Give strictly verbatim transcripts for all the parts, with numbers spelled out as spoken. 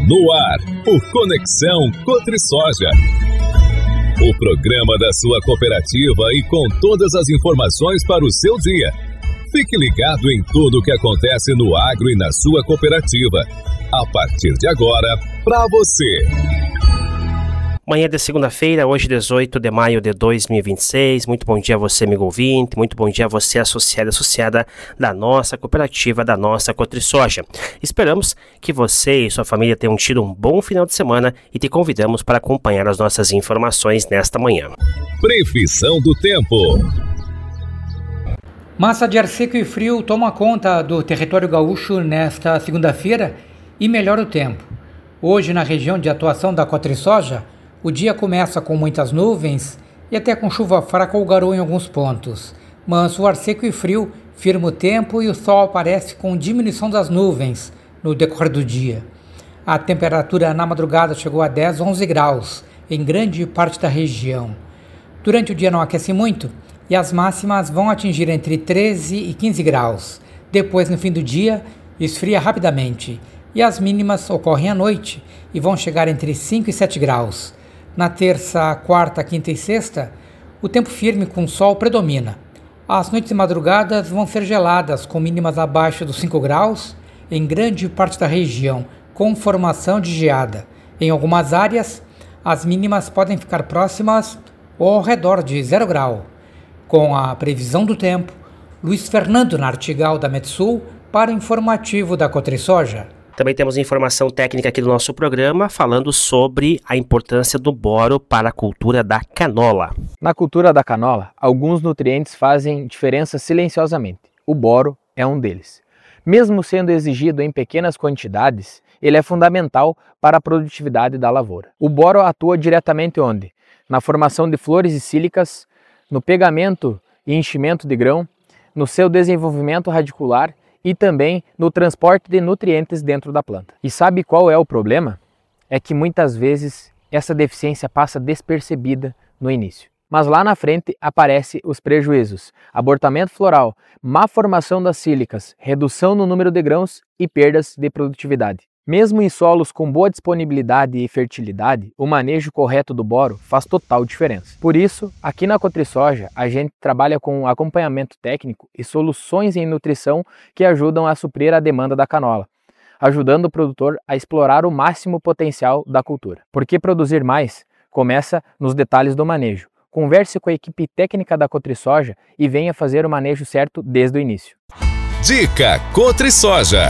No ar, o Conexão Cotrisoja. O programa da sua cooperativa e com todas as informações para o seu dia. Fique ligado em tudo o que acontece no agro e na sua cooperativa. A partir de agora, para você. Manhã de segunda-feira, hoje dezoito de maio de dois mil e vinte e seis. Muito bom dia a você, amigo ouvinte. Muito bom dia a você, associado e associada da nossa cooperativa, da nossa Cotrisoja. Esperamos que você e sua família tenham tido um bom final de semana e te convidamos para acompanhar as nossas informações nesta manhã. Previsão do tempo. Massa de ar seco e frio toma conta do território gaúcho nesta segunda-feira e melhora o tempo. Hoje, na região de atuação da Cotrisoja, o dia começa com muitas nuvens e até com chuva fraca ou garoa em alguns pontos. Mas o ar seco e frio firma o tempo e o sol aparece com diminuição das nuvens no decorrer do dia. A temperatura na madrugada chegou a dez, onze graus em grande parte da região. Durante o dia não aquece muito e as máximas vão atingir entre treze e quinze graus. Depois, no fim do dia, esfria rapidamente e as mínimas ocorrem à noite e vão chegar entre cinco e sete graus. Na terça, quarta, quinta e sexta, o tempo firme com sol predomina. As noites e madrugadas vão ser geladas, com mínimas abaixo dos cinco graus em grande parte da região, com formação de geada. Em algumas áreas, as mínimas podem ficar próximas ou ao redor de zero grau. Com a previsão do tempo, Luiz Fernando Nartigal da Metsul para o informativo da Cotrisoja. Também temos informação técnica aqui do nosso programa falando sobre a importância do boro para a cultura da canola. Na cultura da canola, alguns nutrientes fazem diferença silenciosamente. O boro é um deles. Mesmo sendo exigido em pequenas quantidades, ele é fundamental para a produtividade da lavoura. O boro atua diretamente onde? Na formação de flores e sílicas, no pegamento e enchimento de grão, no seu desenvolvimento radicular e também no transporte de nutrientes dentro da planta. E sabe qual é o problema? É que muitas vezes essa deficiência passa despercebida no início. Mas lá na frente aparecem os prejuízos: abortamento floral, má formação das sílicas, redução no número de grãos e perdas de produtividade. Mesmo em solos com boa disponibilidade e fertilidade, o manejo correto do boro faz total diferença. Por isso, aqui na Cotrisoja, a gente trabalha com acompanhamento técnico e soluções em nutrição que ajudam a suprir a demanda da canola, ajudando o produtor a explorar o máximo potencial da cultura. Porque produzir mais começa nos detalhes do manejo. Converse com a equipe técnica da Cotrisoja e venha fazer o manejo certo desde o início. Dica Cotrisoja.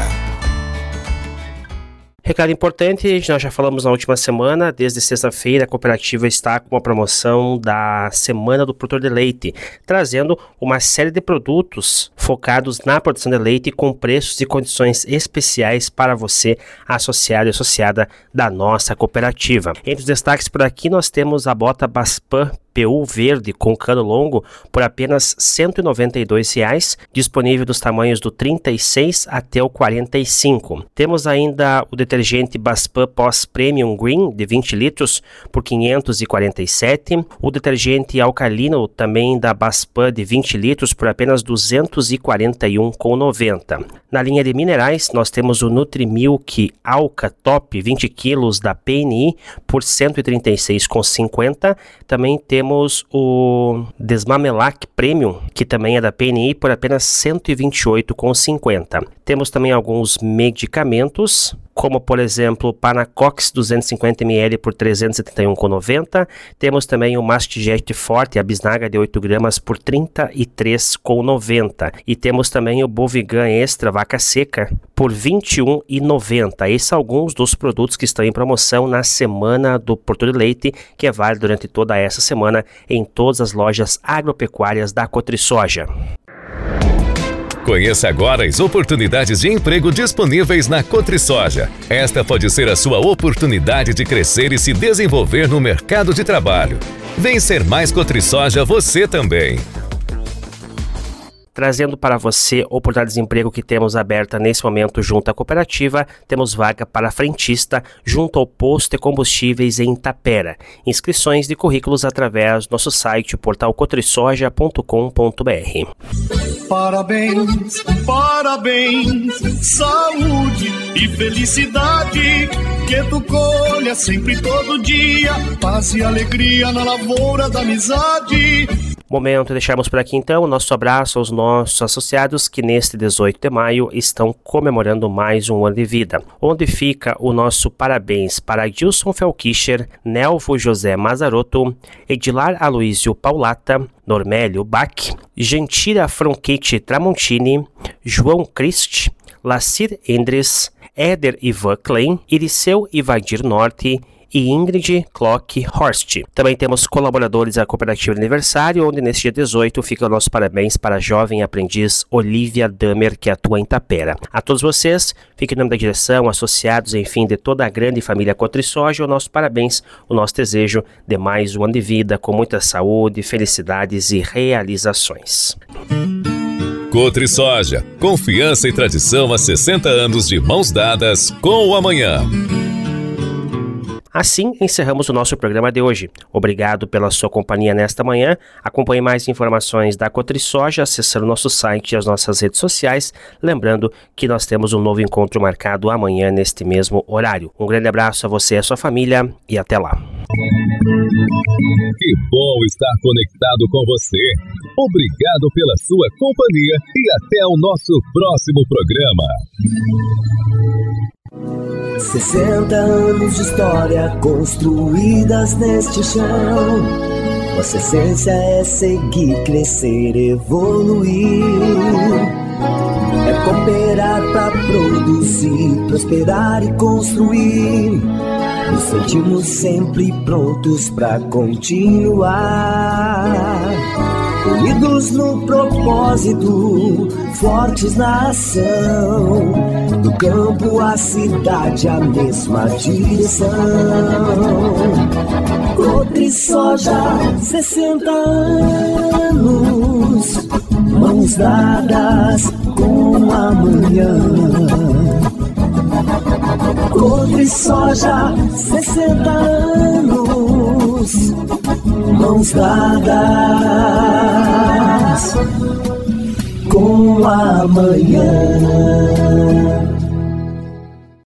Recado importante, nós já falamos na última semana, desde sexta-feira a cooperativa está com a promoção da Semana do Produtor de Leite, trazendo uma série de produtos focados na produção de leite com preços e condições especiais para você, associado e associada da nossa cooperativa. Entre os destaques por aqui nós temos a bota Baspan P U verde com cano longo por apenas cento e noventa e dois reais, disponível dos tamanhos do trinta e seis até o quarenta e cinco. Temos ainda o detergente Baspan Pós Premium Green de vinte litros por quinhentos e quarenta e sete, o detergente alcalino também da Baspan de vinte litros por apenas duzentos e quarenta e um reais e noventa centavos. Na linha de minerais nós temos o Nutrimilk Alca Top vinte quilos da P N I por cento e trinta e seis reais e cinquenta centavos. Também temos Temos o Desmamelac Premium, que também é da P N I, por apenas cento e vinte e oito reais e cinquenta centavos. Temos também alguns medicamentos, como por exemplo o Panacox duzentos e cinquenta mililitros por trezentos e setenta e um reais e noventa centavos. Temos também o Mastigest Forte, a bisnaga de oito gramas por trinta e três reais e noventa centavos. E temos também o Bovigan Extra Vaca Seca por vinte e um reais e noventa centavos. Esses são alguns dos produtos que estão em promoção na Semana do Produtor de Leite, que é válida durante toda essa semana em todas as lojas agropecuárias da Cotrisoja. Conheça agora as oportunidades de emprego disponíveis na Cotrisoja. Esta pode ser a sua oportunidade de crescer e se desenvolver no mercado de trabalho. Vem ser mais Cotrisoja você também. trazendo para você oportunidades de emprego que temos aberta nesse momento junto à cooperativa. Temos vaga para frentista junto ao posto de combustíveis em Tapera. Inscrições de currículos através do nosso site portal cotrisoja ponto com ponto b r. Parabéns, parabéns, saúde e felicidade, que tu colha sempre todo dia, paz e alegria na lavoura da amizade. Momento de deixarmos por aqui então o nosso abraço aos nossos associados que neste dezoito de maio estão comemorando mais um ano de vida. Onde fica o nosso parabéns para Gilson Felkischer, Nelvo José Mazarotto, Edilar Aloísio Paulata, Normélio Bach, Gentira Fronchetti Tramontini, João Christ, Lacir Endres, Éder Ivan Klein, Iriceu Ivadir Norte e Ingrid Klock Horst. Também temos colaboradores da Cooperativa Aniversário, onde neste dia dezoito fica o nosso parabéns para a jovem aprendiz Olivia Damer, que atua em Tapera. A todos vocês, fique em nome da direção, associados, enfim, de toda a grande família Cotrisoja, o nosso parabéns, o nosso desejo de mais um ano de vida, com muita saúde, felicidades e realizações. Cotrisoja, confiança e tradição há sessenta anos de mãos dadas com o amanhã. Assim, encerramos o nosso programa de hoje. Obrigado pela sua companhia nesta manhã. Acompanhe mais informações da Cotrisoja acessando o nosso site e as nossas redes sociais. Lembrando que nós temos um novo encontro marcado amanhã neste mesmo horário. Um grande abraço a você e a sua família e até lá. Que bom estar conectado com você. Obrigado pela sua companhia e até o nosso próximo programa. sessenta anos de história construídas neste chão. Nossa essência é seguir, crescer, evoluir. É cooperar pra produzir, prosperar e construir. Nos sentimos sempre prontos pra continuar. Unidos no propósito, fortes na ação. Do campo à cidade, a mesma direção. Cotrisoja, sessenta anos, mãos dadas com amanhã. Cotrisoja, sessenta anos, mãos dadas com amanhã.